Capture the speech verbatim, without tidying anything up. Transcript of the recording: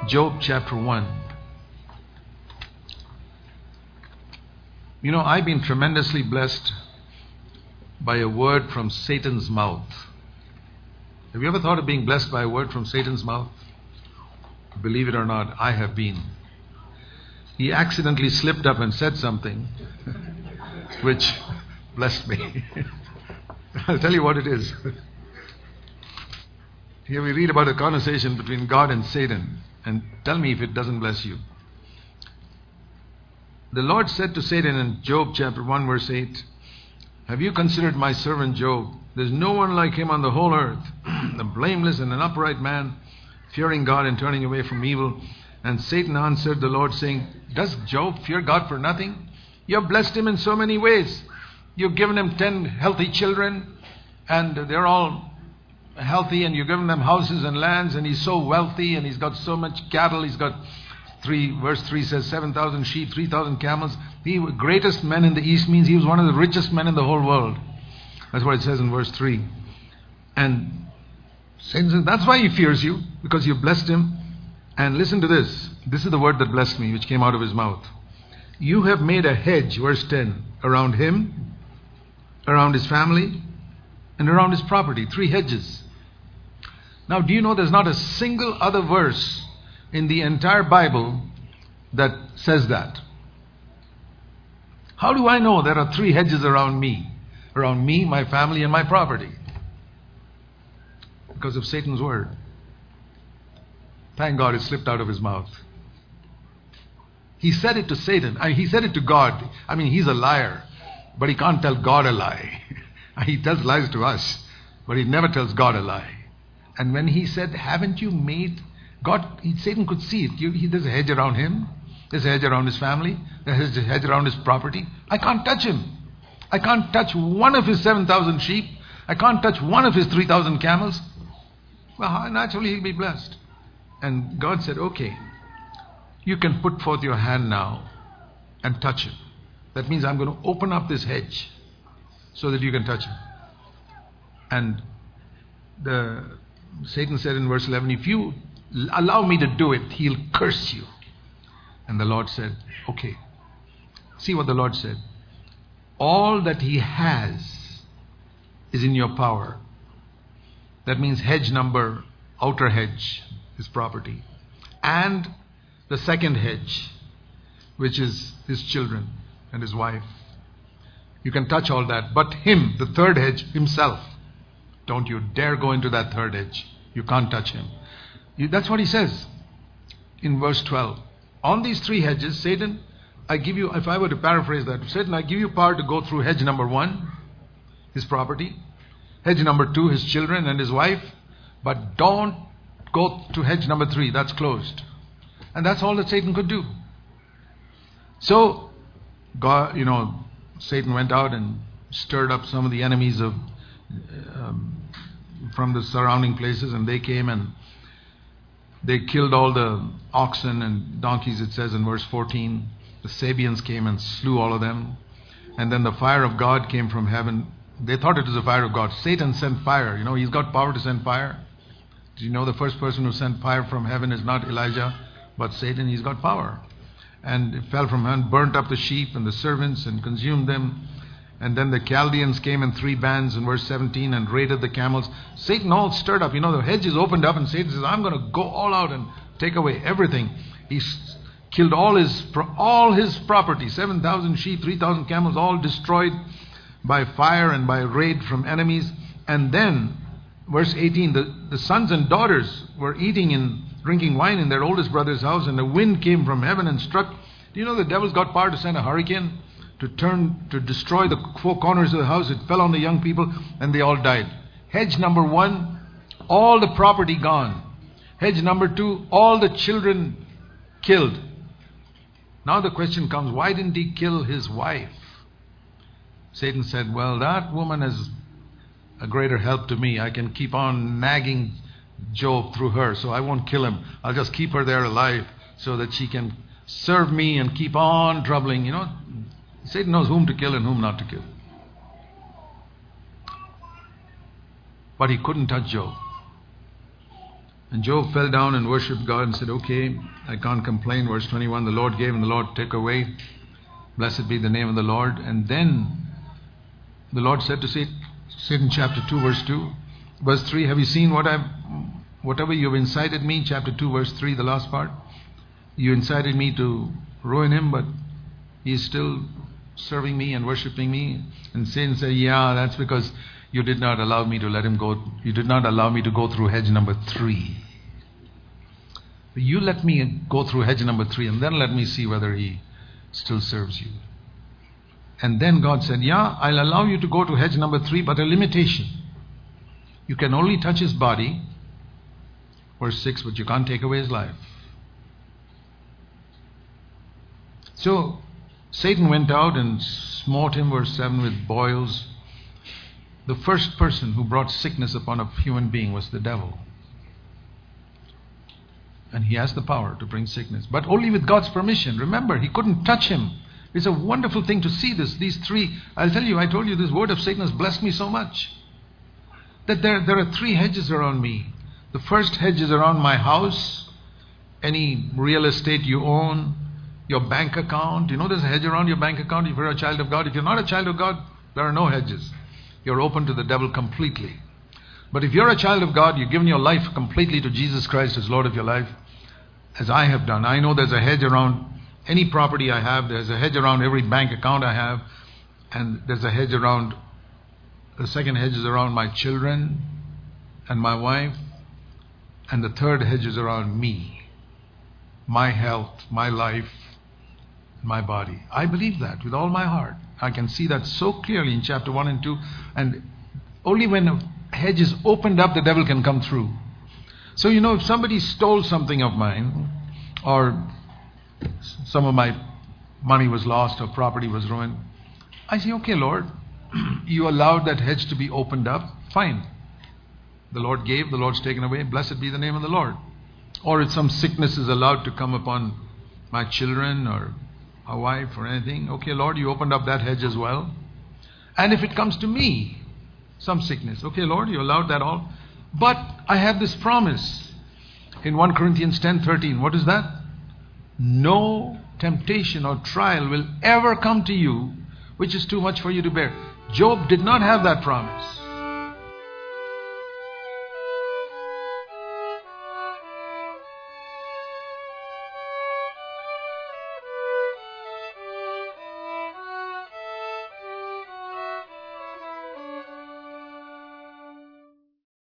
Job chapter one. You know, I've been tremendously blessed by a word from Satan's mouth. Have you ever thought of being blessed by a word from Satan's mouth? Believe it or not, I have been. He accidentally slipped up and said something which blessed me. I'll tell you what it is. Here we read about a conversation between God and Satan, and tell me if it doesn't bless you. The Lord said to Satan in Job chapter one verse eight, "Have you considered my servant Job? There's no one like him on the whole earth, a blameless and an upright man, fearing God and turning away from evil." And Satan answered the Lord, saying, "Does Job fear God for nothing? You have blessed him in so many ways. You've given him ten healthy children, and they're all healthy, and you've given them houses and lands, and he's so wealthy, and he's got so much cattle. He's got three, verse three says, seven thousand sheep, three thousand camels. The greatest man in the east means he was one of the richest men in the whole world." That's what it says in verse three. And Satan says, that's why he fears you, because you blessed him. And listen to this. This is the word that blessed me, which came out of his mouth. "You have made a hedge," verse ten, "around him, around his family, and around his property." Three hedges. Now, do you know there's not a single other verse in the entire Bible that says that? How do I know there are three hedges around me? Around me, my family, and my property? Because of Satan's word. Thank God it slipped out of his mouth. He said it to Satan. I mean, he said it to God. I mean, he's a liar, but he can't tell God a lie. He tells lies to us, but he never tells God a lie. And when he said, "Haven't you made..." God, he, Satan could see it. You, he, there's a hedge around him. There's a hedge around his family. There's a hedge around his property. I can't touch him. I can't touch one of his seven thousand sheep. I can't touch one of his three thousand camels. Well, naturally he'll be blessed. And God said, "Okay, you can put forth your hand now and touch him. That means I'm going to open up this hedge so that you can touch him." And the Satan said in verse eleven, "If you allow me to do it, he'll curse you." And the Lord said, "Okay." See what the Lord said. "All that he has is in your power." That means hedge number, outer hedge, his property. And the second hedge, which is his children and his wife. You can touch all that. But him, the third hedge, himself, don't you dare go into that third edge. You can't touch him. You, that's what he says in verse twelve. On these three hedges, Satan, I give you, if I were to paraphrase that, Satan, I give you power to go through hedge number one, his property. Hedge number two, his children and his wife. But don't go to hedge number three. That's closed. And that's all that Satan could do. So, God, you know, Satan went out and stirred up some of the enemies of um, from the surrounding places, and they came and they killed all the oxen and donkeys, it says in verse fourteen. The Sabians came and slew all of them. And then the fire of God came from heaven. They thought it was the fire of God. Satan sent fire. You know, he's got power to send fire. Do you know the first person who sent fire from heaven is not Elijah, but Satan? He's got power. And it fell from heaven, burnt up the sheep and the servants and consumed them. And then the Chaldeans came in three bands in verse seventeen and raided the camels. Satan all stirred up. You know, the hedge is opened up and Satan says, "I'm going to go all out and take away everything." He s- killed all his all his property, seven thousand sheep, three thousand camels, all destroyed by fire and by raid from enemies. And then, verse eighteen, the, the sons and daughters were eating and drinking wine in their oldest brother's house, and the wind came from heaven and struck. Do you know the devil's got power to send a hurricane to turn, to destroy the four corners of the house? It fell on the young people and they all died. Hedge number one, all the property gone. Hedge number two, all the children killed. Now the question comes, why didn't he kill his wife? Satan said, well, that woman is a greater help to me. I can keep on nagging Job through her, so I won't kill him. I'll just keep her there alive so that she can serve me and keep on troubling. You know, Satan knows whom to kill and whom not to kill. But he couldn't touch Job. And Job fell down and worshipped God and said, okay, I can't complain. Verse twenty-one, the Lord gave and the Lord took away. Blessed be the name of the Lord. And then the Lord said to Satan, Satan chapter two, verse two, verse three, have you seen what I've, whatever you've incited me, chapter two, verse three, the last part, you incited me to ruin him, but he's still serving me and worshipping me. And Satan said, yeah, that's because you did not allow me to let him go. You did not allow me to go through hedge number three. You let me go through hedge number three and then let me see whether he still serves you. And then God said, yeah, I'll allow you to go to hedge number three, but a limitation. You can only touch his body, verse six, but you can't take away his life. So Satan went out and smote him, verse seven, with boils. The first person who brought sickness upon a human being was the devil. And he has the power to bring sickness, but only with God's permission. Remember, he couldn't touch him. It's a wonderful thing to see this. These three, I'll tell you, I told you this word of Satan has blessed me so much. That there, there are three hedges around me. The first hedge is around my house, any real estate you own, your bank account. You know there's a hedge around your bank account if you're a child of God. If you're not a child of God, there are no hedges. You're open to the devil completely. But if you're a child of God, you've given your life completely to Jesus Christ as Lord of your life, as I have done. I know there's a hedge around any property I have. There's a hedge around every bank account I have. And there's a hedge around, the second hedge is around my children and my wife. And the third hedge is around me, my health, my life, my body. I believe that with all my heart. I can see that so clearly in chapter one and two. And only when a hedge is opened up, the devil can come through. So, you know, if somebody stole something of mine, or some of my money was lost or property was ruined, I say, okay, Lord, you allowed that hedge to be opened up. Fine. The Lord gave, the Lord's taken away. Blessed be the name of the Lord. Or if some sickness is allowed to come upon my children or a wife or anything, okay, Lord, you opened up that hedge as well. And if it comes to me, some sickness, okay, Lord, you allowed that all. But I have this promise in First Corinthians ten thirteen. What is that? No temptation or trial will ever come to you which is too much for you to bear. Job did not have that promise.